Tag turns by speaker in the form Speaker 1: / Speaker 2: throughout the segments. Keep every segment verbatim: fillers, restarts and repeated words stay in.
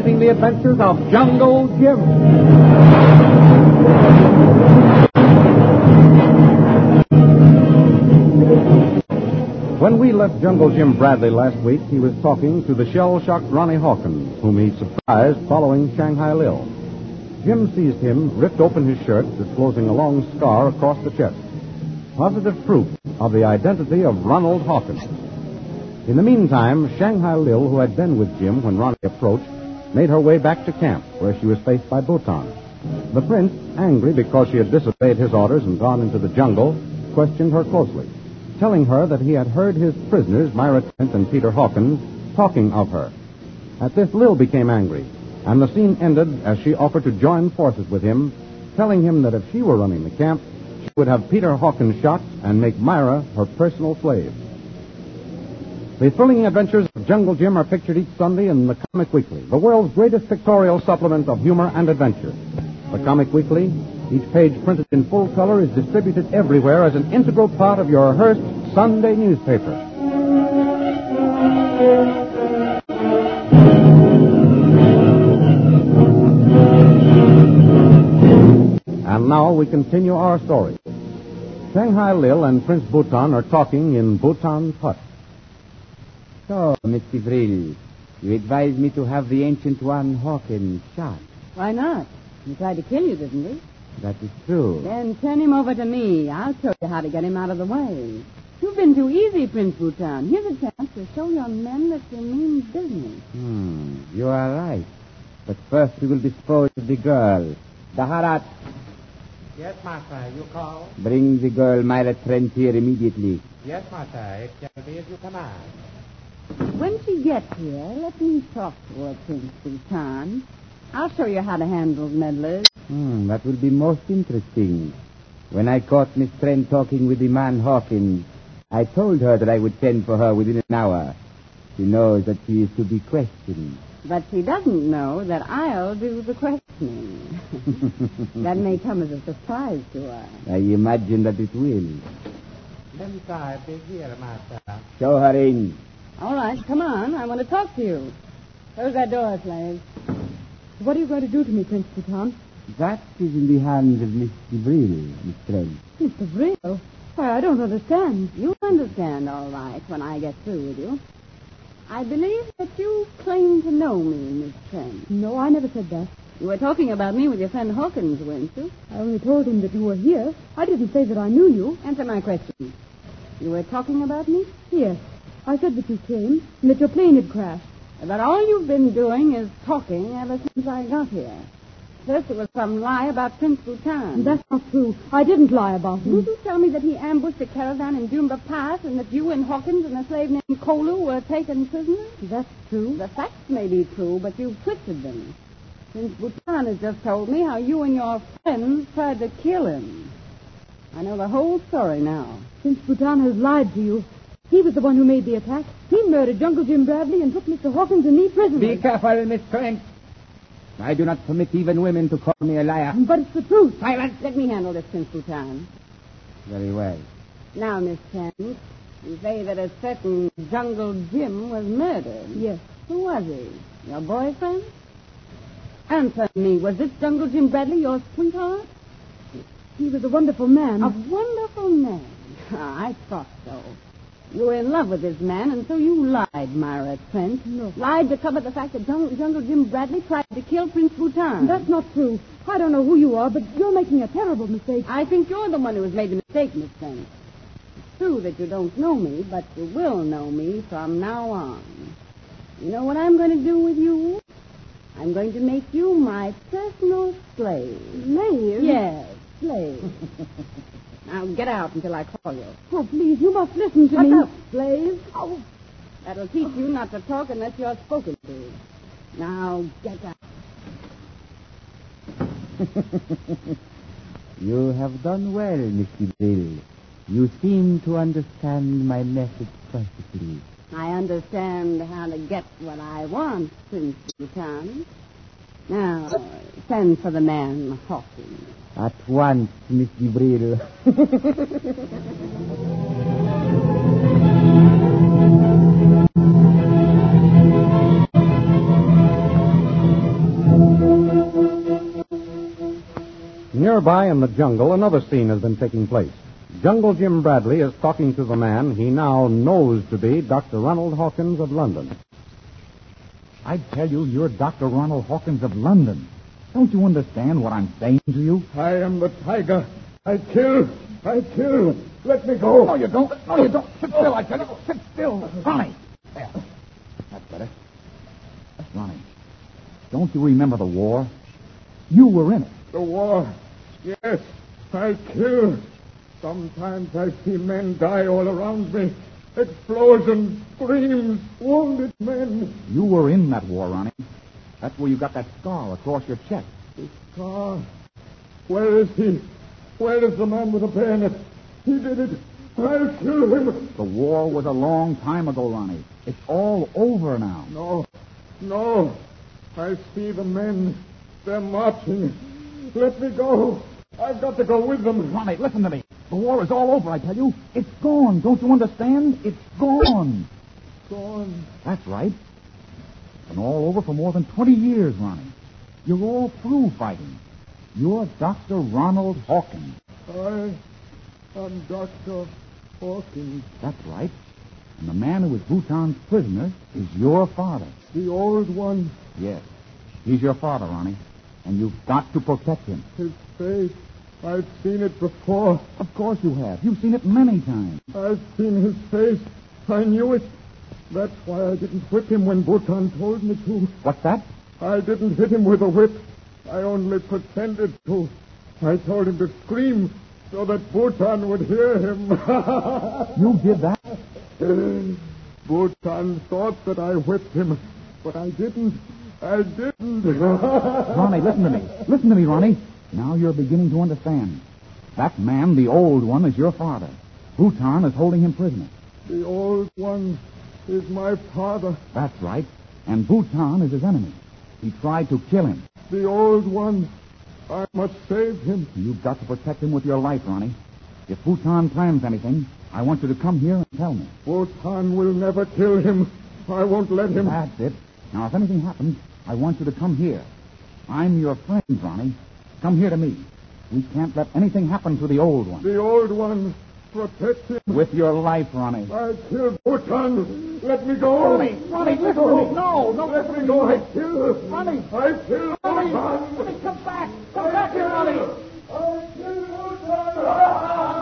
Speaker 1: presenting the adventures of Jungle Jim. When we left Jungle Jim Bradley last week, he was talking to the shell-shocked Ronnie Hawkins, whom he surprised following Shanghai Lil. Jim seized him, ripped open his shirt, disclosing a long scar across the chest. Positive proof of the identity of Ronald Hawkins. In the meantime, Shanghai Lil, who had been with Jim when Ronnie approached, made her way back to camp, where she was faced by Bhutan. The prince, angry because she had disobeyed his orders and gone into the jungle, questioned her closely, telling her that he had heard his prisoners, Myra Trent and Peter Hawkins, talking of her. At this, Lil became angry, and the scene ended as she offered to join forces with him, telling him that if she were running the camp, she would have Peter Hawkins shot and make Myra her personal slave. The thrilling adventures of Jungle Jim are pictured each Sunday in the Comic Weekly, the world's greatest pictorial supplement of humor and adventure. The Comic Weekly, each page printed in full color, is distributed everywhere as an integral part of your Hearst Sunday newspaper. And now we continue our story. Shanghai Lil and Prince Bhutan are talking in Bhutan's hut.
Speaker 2: So, Mister Vril, you advised me to have the Ancient One Hawkins shot.
Speaker 3: Why not? He tried to kill you, didn't he?
Speaker 2: That is true.
Speaker 3: Then turn him over to me. I'll show you how to get him out of the way. You've been too easy, Prince Bhutan. Here's a chance to show your men that you mean business.
Speaker 2: Hmm, you are right. But first we will dispose of the girl. Daharat.
Speaker 4: Yes, master. You call?
Speaker 2: Bring the girl Myra Trent here immediately.
Speaker 4: Yes, master. It shall be as you command.
Speaker 3: When she gets here, let me talk to her, Prince Bhutan. I'll show you how to handle meddlers.
Speaker 2: Hmm, that will be most interesting. When I caught Miss Trent talking with the man Hawkins, I told her that I would send for her within an hour. She knows that she is to be questioned.
Speaker 3: But she doesn't know that I'll do the questioning. That may come as a surprise to her.
Speaker 2: I imagine that it will.
Speaker 4: Inside is here, master.
Speaker 2: Show her in.
Speaker 3: All right, come on. I want to talk to you. Close that door, slave. What are you going to do to me, Prince Bhutan?
Speaker 2: That is in the hands of Mister Vril, Miss Trent.
Speaker 3: Mister Vril? Why, I don't understand. You'll understand all right when I get through with you. I believe that you claim to know me, Miss Trent.
Speaker 5: No, I never said that.
Speaker 3: You were talking about me with your friend Hawkins, weren't you?
Speaker 5: I only told him that you were here. I didn't say that I knew you.
Speaker 3: Answer my question. You were talking about me?
Speaker 5: Yes. I said that you came and that your plane had crashed.
Speaker 3: But all you've been doing is talking ever since I got here. First it was some lie about Prince Bhutan.
Speaker 5: That's not true. I didn't lie about him.
Speaker 3: Didn't you tell me that he ambushed a caravan in Dumba Pass and that you and Hawkins and a slave named Kolu were taken prisoners?
Speaker 5: That's true.
Speaker 3: The facts may be true, but you've twisted them. Prince Bhutan has just told me how you and your friends tried to kill him. I know the whole story now.
Speaker 5: Prince Bhutan has lied to you. He was the one who made the attack. He murdered Jungle Jim Bradley and took Mister Hawkins and me prisoners.
Speaker 2: Be careful, Miss Trent. I do not permit even women to call me a liar.
Speaker 5: But it's the truth.
Speaker 3: Silence. Let me handle this, Prince Bhutan.
Speaker 2: Very well.
Speaker 3: Now, Miss Trent, you say that a certain Jungle Jim was murdered.
Speaker 5: Yes.
Speaker 3: Who was he? Your boyfriend? Answer me. Was this Jungle Jim Bradley your sweetheart?
Speaker 5: He was a wonderful man.
Speaker 3: A wonderful man. Ah, I thought so. You were in love with this man, and so you lied, Myra Trent.
Speaker 5: No.
Speaker 3: Lied to cover the fact that Jungle, Jungle Jim Bradley tried to kill Prince Bhutan.
Speaker 5: That's not true. I don't know who you are, but you're making a terrible mistake.
Speaker 3: I think you're the one who has made the mistake, Miss Trent. It's true that you don't know me, but you will know me from now on. You know what I'm going to do with you? I'm going to make you my personal slave.
Speaker 5: Slave?
Speaker 3: Yes, slave. Now, get out until I call you.
Speaker 5: Oh, please, you must listen to
Speaker 3: Shut
Speaker 5: me.
Speaker 3: up, slave. Oh. That'll teach you not to talk unless you're spoken to. Now, get out.
Speaker 2: You have done well, Mister Bill. You seem to understand my message perfectly.
Speaker 3: I understand how to get what I want, Prince Bhutan. Now, send for the man, Hawkins.
Speaker 2: At once, Miss Gibril.
Speaker 1: Nearby in the jungle, another scene has been taking place. Jungle Jim Bradley is talking to the man he now knows to be Doctor Ronald Hawkins of London.
Speaker 6: I tell you, you're Doctor Ronald Hawkins of London. Don't you understand what I'm saying to you?
Speaker 7: I am the tiger. I kill. I kill. Let me go.
Speaker 6: No, you don't. No, you don't. Sit still, I tell you. Sit still. Ronnie. There. That's better. Ronnie, don't you remember the war? You were in it.
Speaker 7: The war. Yes, I kill. Sometimes I see men die all around me. Explosions, screams, wounded men.
Speaker 6: You were in that war, Ronnie. That's where you got that scar across your chest.
Speaker 7: The scar? Where is he? Where is the man with the bayonet? He did it. I'll kill him.
Speaker 6: The war was a long time ago, Ronnie. It's all over now.
Speaker 7: No, no. I see the men. They're marching. Let me go. I've got to go with them.
Speaker 6: Ronnie, listen to me. The war is all over, I tell you. It's gone. Don't you understand? It's gone.
Speaker 7: Gone.
Speaker 6: That's right. It's been all over for more than twenty years, Ronnie. You're all through fighting. You're Doctor Ronald Hawkins.
Speaker 7: I am Doctor Hawkins.
Speaker 6: That's right. And the man who was Bhutan's prisoner is your father.
Speaker 7: The old one.
Speaker 6: Yes. He's your father, Ronnie. And you've got to protect him.
Speaker 7: His face. I've seen it before.
Speaker 6: Of course you have. You've seen it many times.
Speaker 7: I've seen his face. I knew it. That's why I didn't whip him when Bhutan told me to.
Speaker 6: What's that?
Speaker 7: I didn't hit him with a whip. I only pretended to. I told him to scream so that Bhutan would hear him.
Speaker 6: You did that?
Speaker 7: Bhutan thought that I whipped him, but I didn't. I didn't.
Speaker 6: Ronnie, listen to me. Listen to me, Ronnie. Now you're beginning to understand. That man, the old one, is your father. Bhutan is holding him prisoner.
Speaker 7: The old one is my father.
Speaker 6: That's right. And Bhutan is his enemy. He tried to kill him.
Speaker 7: The old one. I must save him.
Speaker 6: You've got to protect him with your life, Ronnie. If Bhutan plans anything, I want you to come here and tell me.
Speaker 7: Bhutan will never kill him. I won't let him.
Speaker 6: That's it. Now, if anything happens, I want you to come here. I'm your friend, Ronnie. Come here to me. We can't let anything happen to the old one.
Speaker 7: The old one. Protect him.
Speaker 6: With your life, Ronnie.
Speaker 7: I killed Bhutan. Let me go.
Speaker 6: Ronnie, Ronnie, listen to me. No, no.
Speaker 7: Let me go. I killed.
Speaker 6: Ronnie.
Speaker 7: I killed
Speaker 6: Ronnie.
Speaker 7: Bhutan.
Speaker 6: Ronnie, come back. Come back here, Ronnie.
Speaker 7: I killed Bhutan.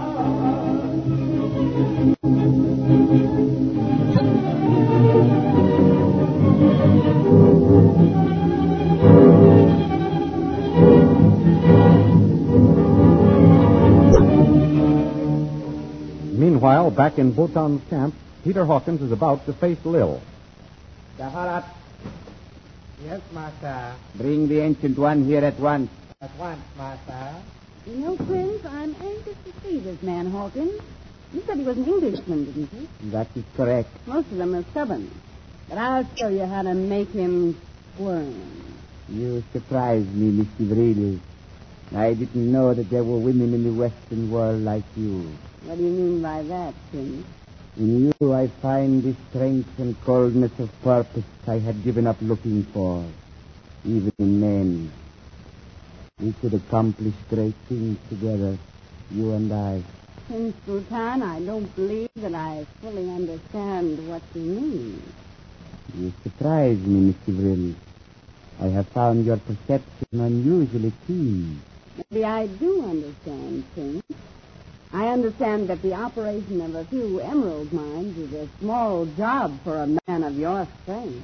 Speaker 1: Meanwhile, back in Bhutan's camp, Peter Hawkins is about to face Lil.
Speaker 2: Daharat,
Speaker 4: Yes, Master.
Speaker 2: bring the Ancient One here at once.
Speaker 4: At once, Master.
Speaker 3: You know, Prince, I'm anxious to see this man, Hawkins. You said he was an Englishman, didn't you?
Speaker 2: That is correct.
Speaker 3: Most of them are stubborn. But I'll show you how to make him squirm.
Speaker 2: You surprised me, Mister Vril. I didn't know that there were women in the Western world like you.
Speaker 3: What do you mean by that, Prince?
Speaker 2: In you, I find the strength and coldness of purpose I had given up looking for, even in men. We could accomplish great things together, you and I.
Speaker 3: Prince Bhutan, I don't believe that I fully understand what you mean.
Speaker 2: You surprise me, Mister Vril. I have found your perception unusually keen.
Speaker 3: Maybe I do understand, Prince. I understand that the operation of a few emerald mines is a small job for a man of your strength.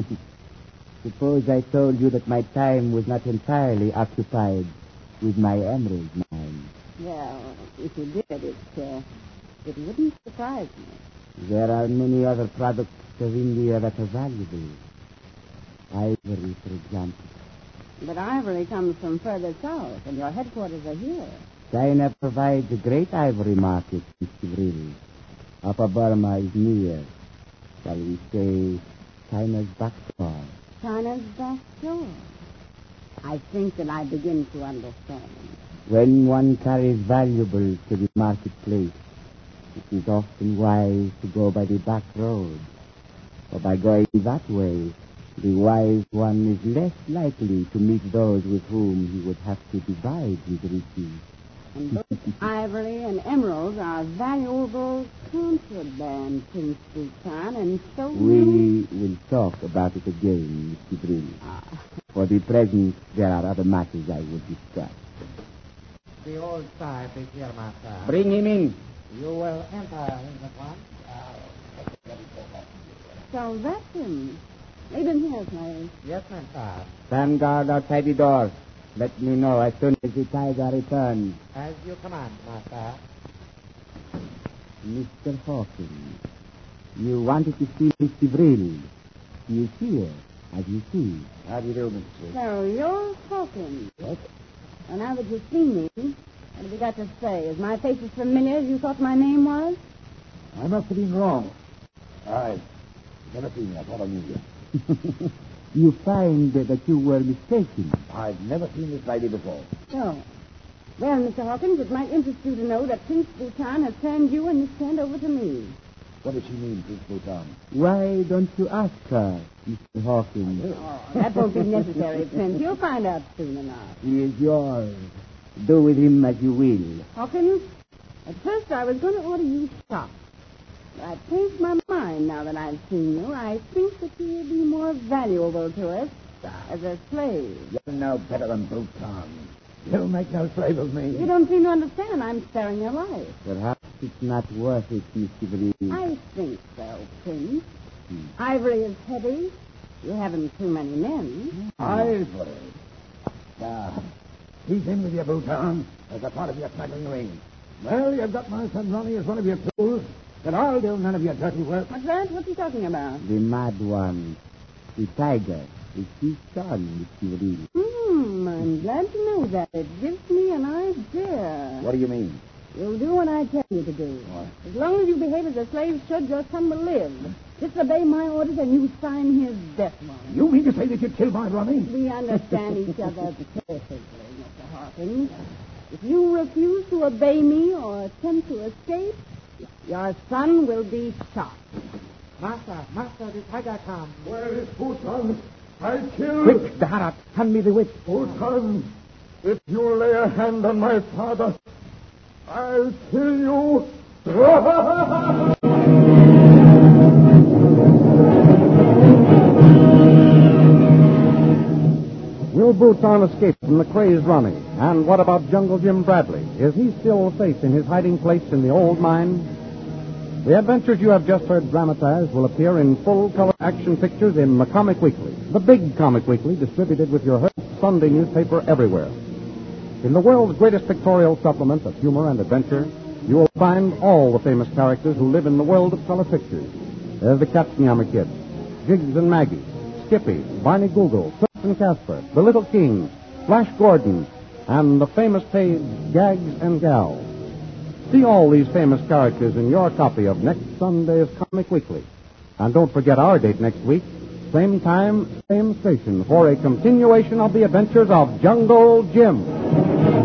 Speaker 2: Suppose I told you that my time was not entirely occupied with my emerald mine.
Speaker 3: Well, if you did, it, uh, it wouldn't surprise me.
Speaker 2: There are many other products of India that are valuable. Ivory, for example.
Speaker 3: But ivory comes from further south, and your headquarters are here.
Speaker 2: China provides a great ivory market, Mister Vril. Upper Burma is near. Shall we say China's back door?
Speaker 3: China's back door. I think that I begin to understand.
Speaker 2: When one carries valuables to the marketplace, it is often wise to go by the back road. For by going that way, The wise one is less likely to meet those with whom he would have to divide his riches.
Speaker 3: And both ivory and emeralds are valuable contraband, Prince Bhutan, and so...
Speaker 2: We will talk about it again, Mister Brill.
Speaker 3: Ah.
Speaker 2: For the present, there are other matters I would discuss.
Speaker 4: The old sahib is here, master.
Speaker 2: Bring him in.
Speaker 4: You will enter in at once.
Speaker 3: So that's him. Leave him here, Slave.
Speaker 4: Yes, master.
Speaker 2: Stand guard outside the door. Let me know as soon as the tiger returns.
Speaker 4: As you command, master.
Speaker 2: Mister Hawkins, you wanted to see Mister Brill. He is here, as you see. How do you do, Mister
Speaker 3: So you're Hawkins. Yes. Well, now that you've seen me, what have you got to say? Is my face as familiar as you thought my name was?
Speaker 6: I must have been wrong. I've never seen you. I thought I knew you.
Speaker 2: You find that you were mistaken.
Speaker 6: I've never seen this lady before.
Speaker 3: So, well, Mister Hawkins, it might interest you to know that Prince Bhutan has turned you and Miss Kent over to me.
Speaker 6: What does she mean, Prince Bhutan?
Speaker 2: Why don't you ask her, Mister Hawkins?
Speaker 3: Oh, that won't be necessary, Prince. You'll find out soon enough.
Speaker 2: He is yours. Do with him as you will.
Speaker 3: Hawkins, at first I was going to order you shot. But I've changed my mind now that I've seen you. I think that you will be more valuable to us as a slave.
Speaker 6: You're no better than Bhutan. You'll make no slave of me.
Speaker 3: You don't seem to understand. I'm sparing your life.
Speaker 2: Perhaps it's not worth it, Mister Brill.
Speaker 3: I think so, Prince. Ivory is heavy. You haven't too many men.
Speaker 6: Ivory. Ah, he's in with you, Bhutan, as a part of your smuggling ring. Well, you've got my son Ronnie as one of your tools, but I'll do none of your dirty work.
Speaker 3: What's that? What's he talking about?
Speaker 2: The mad one. The tiger is his son, Mister Brill.
Speaker 3: Hmm, I'm glad to know that. It gives me an idea.
Speaker 6: What do you mean?
Speaker 3: You'll do what I tell you to do.
Speaker 6: What?
Speaker 3: As long as you behave as a slave should, your son will live. Disobey my orders and you sign his death warrant.
Speaker 6: You mean to say that you'd kill my Ronnie?
Speaker 3: We understand each other perfectly, Mister Hawkins. If you refuse to obey me or attempt to escape, your son will be shot.
Speaker 4: Master, master, the tiger comes.
Speaker 7: Where is Bhutan? I killed...
Speaker 6: Quick, Daharat, hand me the whip.
Speaker 7: Bhutan, if you lay a hand on my father, I'll kill you.
Speaker 1: Will Bhutan escape from the crazed Ronnie? And what about Jungle Jim Bradley? Is he still safe in his hiding place in the old mine? The adventures you have just heard dramatized will appear in full-color action pictures in the Comic Weekly, the big Comic Weekly distributed with your Hearst Sunday newspaper everywhere. In the world's greatest pictorial supplement of humor and adventure, you will find all the famous characters who live in the world of color pictures. There's the Katzenjammer Kids, Jiggs and Maggie, Skippy, Barney Google, Fritz and Casper, the Little King, Flash Gordon, and the famous page Gags and Gals. See all these famous characters in your copy of next Sunday's Comic Weekly. And don't forget our date next week, same time, same station, for a continuation of the adventures of Jungle Jim.